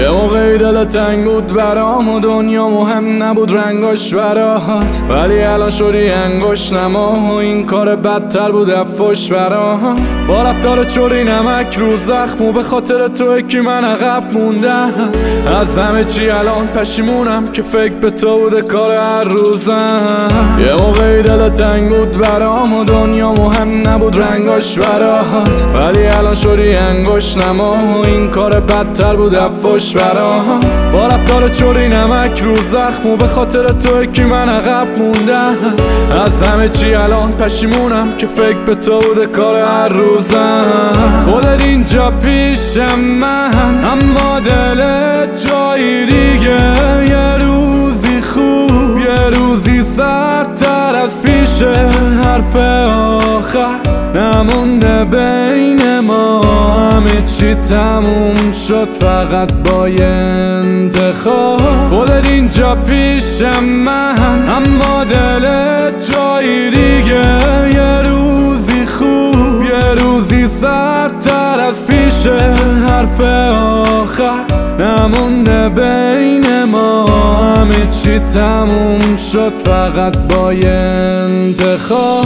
یه موقعی دل تنگ بود برام و دنیا مهم نبود رنگاش برات، ولی الان شدی انگشت نما و این کار بدتر بود افوش برام. با رفتار چوری نمک رو زخم و به خاطر تو که من عقب موندم از همه چی. الان پشیمونم که فکر به تو بوده کار هر روزم. یه موقعی دل تنگ بود برام و دنیا مهم نبود رنگاش برات، ولی الان شدی انگشت نما و این کار بدتر بود افوش برام. با رفتار چوری نمک رو زخم و به خاطر تو که من عقب موندم از همه چی. الان پشیمونم که فکر به تو بوده کار هر روزم. خودت اینجا پیشم من، اما دلت جایی دیگه. یه روزی خوب یه روزی سردتر از پیشه، حرف آخر نمونده بین ما. همه چی تموم شد فقط با یه انتخاب. خودت اینجا پیشم من، اما دلت جایی دیگه. یه روزی خوب یه روزی سردتر از پیشه، حرف آخر نمونده بین ما. همه چی تموم شد فقط با یه انتخاب.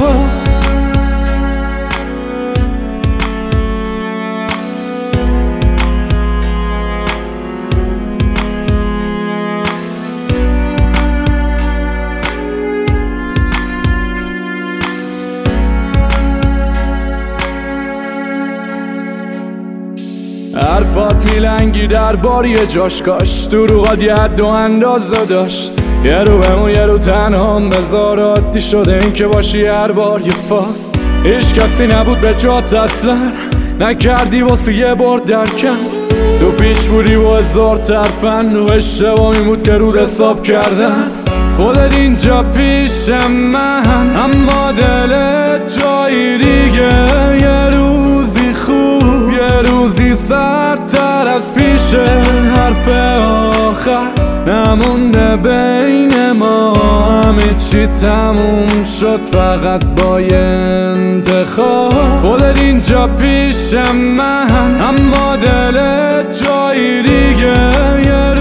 حرفات میلنگی در بار یه جاش کاش، دروغات یه حد و اندازه داشت. یه رو بمون یه رو تنهام بذار، عادی شده این که باشی هر بار یه فاز. هیچ کسی نبود به جات اصلا، نکردی واسه یه بار درکم. تو پیچ بودی و هزار ترفن و اشتباهی بود که رود حساب کردن. خودت اینجا پیشم من، اما دلت جایی دیگه. یه روزی خوب یه روزی سردتر از پیشه، حرف آخر نمونده بین ما. همه چی تموم شد فقط با یه انتخاب. خودت اینجا پیشم من، اما دلت جایی دیگه.